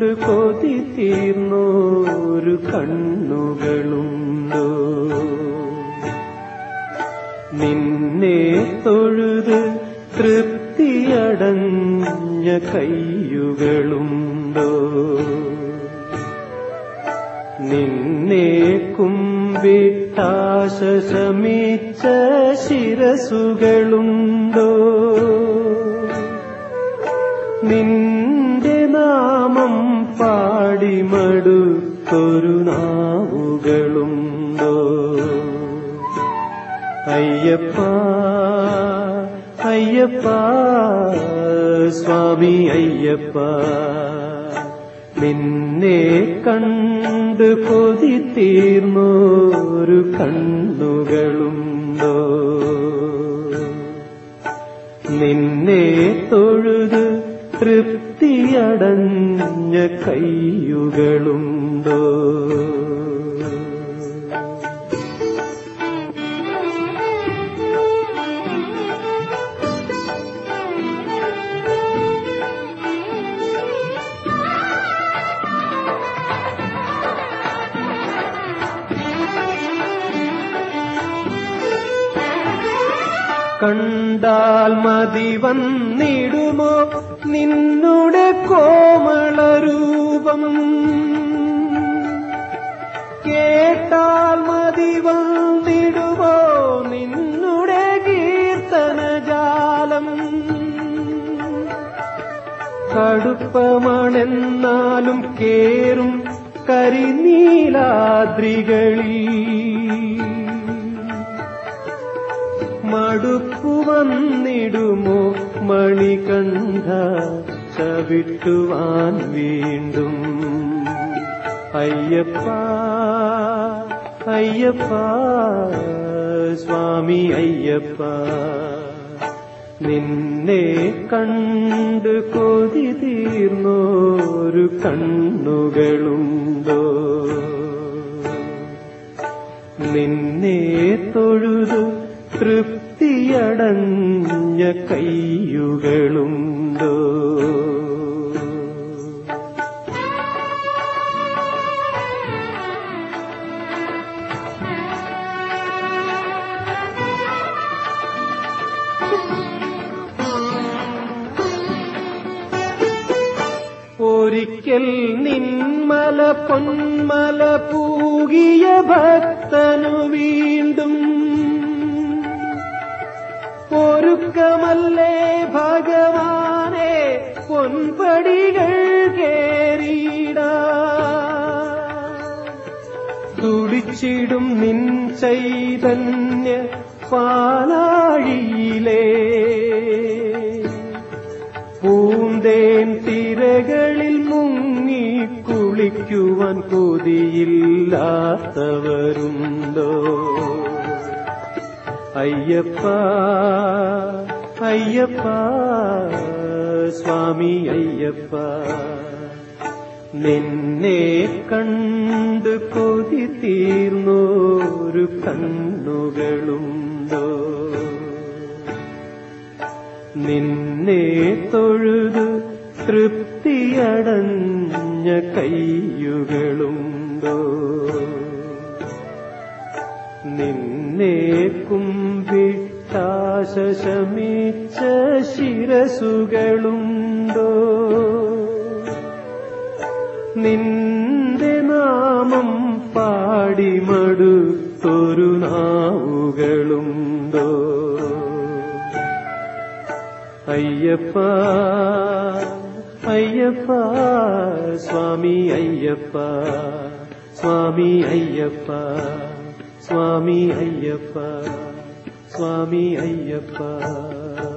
കണ്ട് കൊതി തീർന്നോരു കണ്ണുകളുണ്ടോ? നിന്നെ തൊഴുത് തൃപ്തിയടഞ്ഞ കൈയുകളുണ്ടോ? നിന്നെ കുമ്പിട്ടാശ ശമിച്ച ശിരസുകളുണ്ടോ? നിന്റെ നാമം പാടിമടുത്തൊരു നാവുകളുണ്ടോ? അയ്യപ്പ അയ്യപ്പ സ്വാമി അയ്യപ്പ, നിന്നെ കണ്ട് കൊതി തീർന്നോരു കണ്ണുകളുണ്ടോ? നിന്നെ തൊഴുത് തൃപ്തിയടഞ്ഞ കൈയുകളുണ്ടോ? കണ്ടാൽ മതി വന്നിടുമോ നിന്നുടെ കോമളരൂപം? കേട്ടാൽ മതി വന്നിടുമോ നിന്നുടെ കീർത്തനജാലം? കടുപ്പമണെന്നാലും കേറും കരിനീലാദ്രികളിൽ മടുപ്പു വന്നിടുമോ മണികണ്ഠ ചവിട്ടുവാൻ വീണ്ടും? അയ്യപ്പ അയ്യപ്പ സ്വാമി അയ്യപ്പ, നിന്നെ കണ്ട് കൊതി തീർന്നോരു കണ്ണുകളുണ്ടോ? നിന്നെ തൊഴുതു തൃപ്തിയടഞ്ഞ കൈയുകളുണ്ടോ? ഒരിക്കൽ നിന്മല പൊന്മല പൂകിയ ഭക്തനു വീണ്ടും ഒരുക്കമല്ലേ ഭഗവാനെ പൊൻപടികൾ കേറിയിടാൻ? തുടിച്ചിടും നിൻ ചൈതന്യ പാലാഴിയിലെ പൂന്തേൻ തിരകളിൽ മുങ്ങി കുളിക്കുവാൻ കൊതിയില്ലാത്തവരുണ്ടോ? അയ്യപ്പ അയ്യപ്പ സ്വാമി അയ്യപ്പ, നിന്നെ കണ്ട് കൊതി തീർന്നോരു കണ്ണുകളുണ്ടോ? നിന്നെ തൊഴുതു തൃപ്തിയടഞ്ഞ കൈയുകളുണ്ടോ? നിന്നെ കുമ്പിട്ടാശ ശമിച്ച ശിരസുകളുണ്ടോ? നിന്റെ നാമം പാടിമടുത്തൊരു നാവുകളുണ്ടോ? അയ്യപ്പ അയ്യപ്പ സ്വാമി അയ്യപ്പ, സ്വാമി അയ്യപ്പ സ്വാമി അയ്യപ്പ, സ്വാമി അയ്യപ്പ.